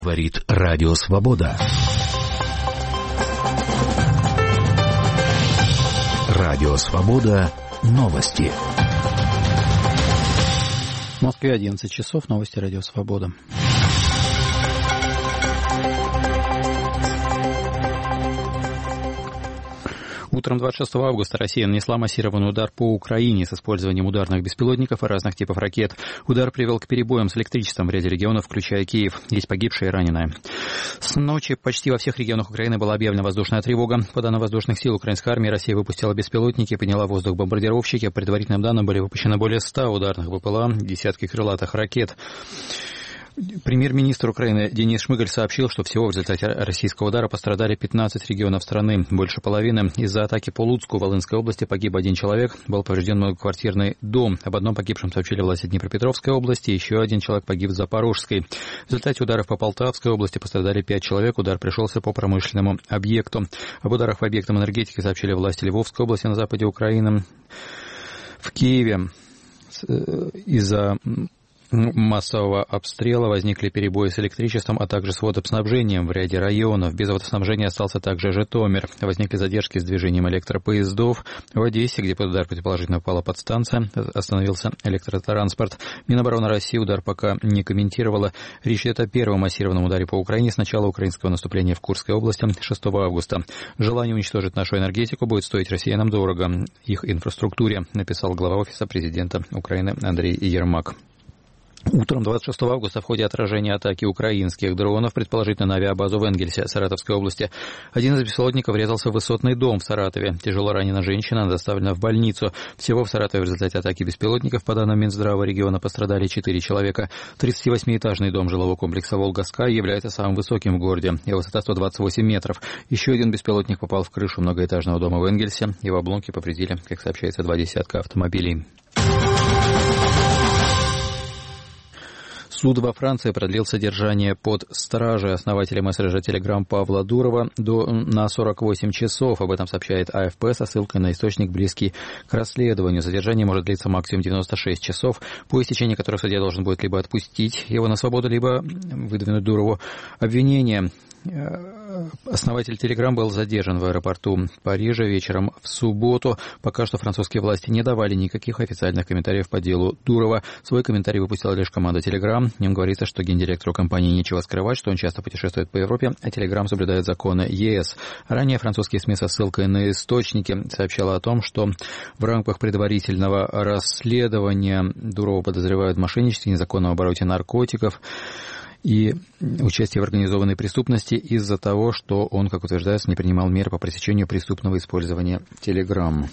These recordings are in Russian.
Говорит Радио Свобода. Радио Свобода. Новости. В Москве 11 часов. Новости Радио Свобода. Утром 26 августа Россия нанесла массированный удар по Украине с использованием ударных беспилотников и разных типов ракет. Удар привел к перебоям с электричеством в ряде регионов, включая Киев. Есть погибшие и раненые. С ночи почти во всех регионах Украины была объявлена воздушная тревога. По данным воздушных сил украинской армии, Россия выпустила беспилотники и подняла в воздух бомбардировщики. По предварительным данным были выпущены более 100 ударных БПЛА, десятки крылатых ракет. Премьер-министр Украины Денис Шмыгаль сообщил, что всего в результате российского удара пострадали 15 регионов страны, больше половины. Из-за атаки по Луцку в Волынской области погиб один человек, был поврежден многоквартирный дом. Об одном погибшем сообщили власти Днепропетровской области, еще один человек погиб в Запорожской. В результате ударов по Полтавской области пострадали 5 человек, удар пришелся по промышленному объекту. Об ударах по объектам энергетики сообщили власти Львовской области на западе Украины. В Киеве из-за массового обстрела возникли перебои с электричеством, а также с водоснабжением в ряде районов. Без водоснабжения остался также Житомир. Возникли задержки с движением электропоездов. В Одессе, где под удар предположительно попала подстанция, остановился электротранспорт. Минобороны России удар пока не комментировала. Речь идет о первом массированном ударе по Украине с начала украинского наступления в Курской области 6 августа. Желание уничтожить нашу энергетику будет стоить россиянам дорого. Их инфраструктуре, написал глава Офиса президента Украины Андрей Ермак. Утром 26 августа в ходе отражения атаки украинских дронов, предположительно на авиабазу в Энгельсе, Саратовской области, один из беспилотников врезался в высотный дом в Саратове. Тяжело ранена женщина, доставлена в больницу. Всего в Саратове в результате атаки беспилотников, по данным Минздрава региона, пострадали 4 человека. 38-этажный дом жилого комплекса «Волга-Скай» является самым высоким в городе. Его высота 128 метров. Еще один беспилотник попал в крышу многоэтажного дома в Энгельсе. Его обломки повредили, как сообщается, 2 десятка автомобилей. Суд во Франции продлил содержание под стражей основателя мессенджера Telegram Павла Дурова на 48 часов. Об этом сообщает АФП со ссылкой на источник, близкий к расследованию. Задержание может длиться максимум 96 часов, по истечении которых судья должен будет либо отпустить его на свободу, либо выдвинуть Дурову обвинение. Основатель Telegram был задержан в аэропорту Парижа вечером в субботу. Пока что французские власти не давали никаких официальных комментариев по делу Дурова. Свой комментарий выпустила лишь команда Telegram. В нем говорится, что гендиректору компании нечего скрывать, что он часто путешествует по Европе, а Telegram соблюдает законы ЕС. Ранее французские СМИ со ссылкой на источники сообщала о том, что в рамках предварительного расследования Дурова подозревают в мошенничестве, незаконном обороте наркотиков и участие в организованной преступности из-за того, что он, как утверждается, не принимал мер по пресечению преступного использования Telegram.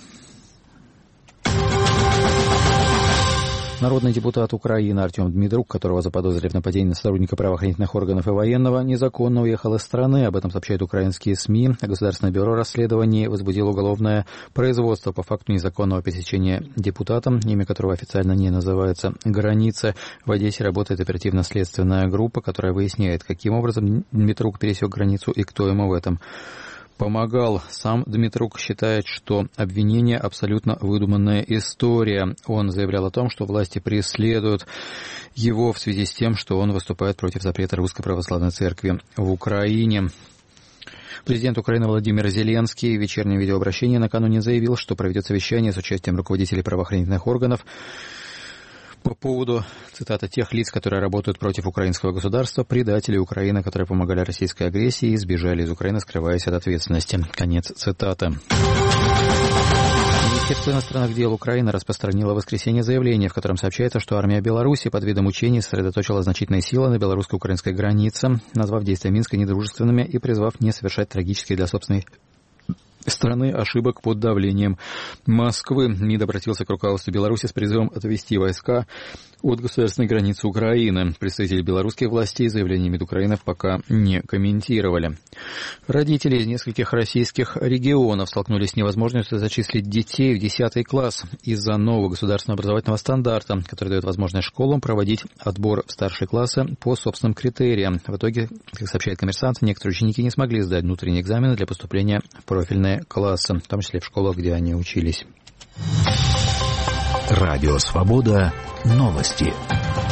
Народный депутат Украины Артем Дмитрук, которого заподозрили в нападении на сотрудника правоохранительных органов и военного, незаконно уехал из страны. Об этом сообщают украинские СМИ. Государственное бюро расследований возбудило уголовное производство по факту незаконного пересечения депутатом, имя которого официально не называется, границы. В Одессе работает оперативно-следственная группа, которая выясняет, каким образом Дмитрук пересек границу и кто ему в этом помогал. Сам Дмитрук считает, что обвинение абсолютно выдуманная история. Он заявлял о том, что власти преследуют его в связи с тем, что он выступает против запрета Русской Православной Церкви в Украине. Президент Украины Владимир Зеленский в вечернем видеообращении накануне заявил, что проведет совещание с участием руководителей правоохранительных органов по поводу, цитата, тех лиц, которые работают против украинского государства, предателей Украины, которые помогали российской агрессии и сбежали из Украины, скрываясь от ответственности. Конец цитаты. Министерство иностранных дел Украины распространило в воскресенье заявление, в котором сообщается, что армия Беларуси под видом учений сосредоточила значительные силы на белорусско-украинской границе, назвав действия Минска недружественными и призвав не совершать трагические для собственной страны ошибок под давлением Москвы. МИД обратился к руководству Беларуси с призывом отвести войска от государственной границы Украины. Представители белорусских властей заявление МИД Украины пока не комментировали. Родители из нескольких российских регионов столкнулись с невозможностью зачислить детей в 10 класс из-за нового государственного образовательного стандарта, который дает возможность школам проводить отбор в старшие классы по собственным критериям. В итоге, как сообщает «Коммерсант», некоторые ученики не смогли сдать внутренние экзамены для поступления в профильные классы, в том числе в школах, где они учились. Радио «Свобода». Новости.